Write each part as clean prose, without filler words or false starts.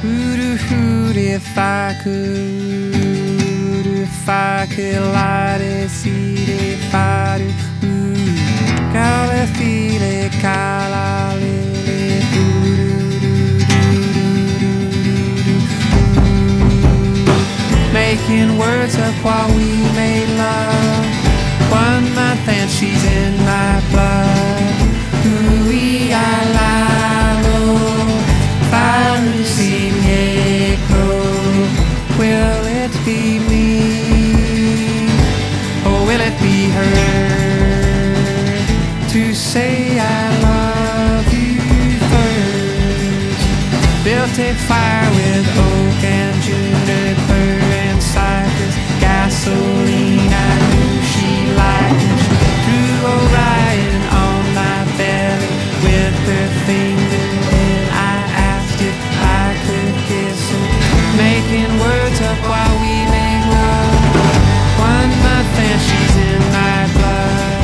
If I could light a seed, if I do, cala file, cala lily, making words up while we made love. 1 month and she's in my blood. Will it be me, or will it be her, to say I love you first? Built a fire with oak and juniper and cypress, gasoline I knew she liked, and she drew Orion on my belly with her finger, and I asked if I could kiss her, making words up while we make love. 1 month and she's in my blood.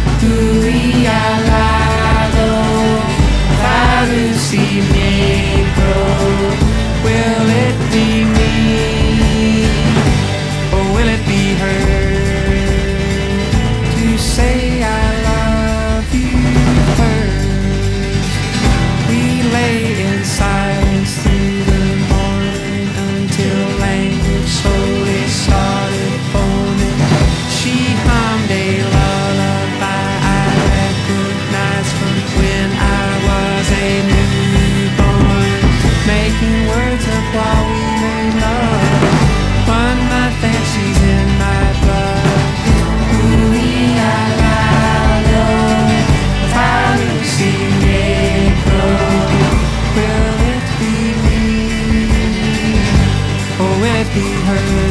Will it be me, or will it be her, to say I love you first? We lay in silence through the morning until language slowly started forming. She hummed a lullaby I recognized from when I was a newborn, making words up while we made love. 1 month and she's in my blood. Will it be me, or will it be her?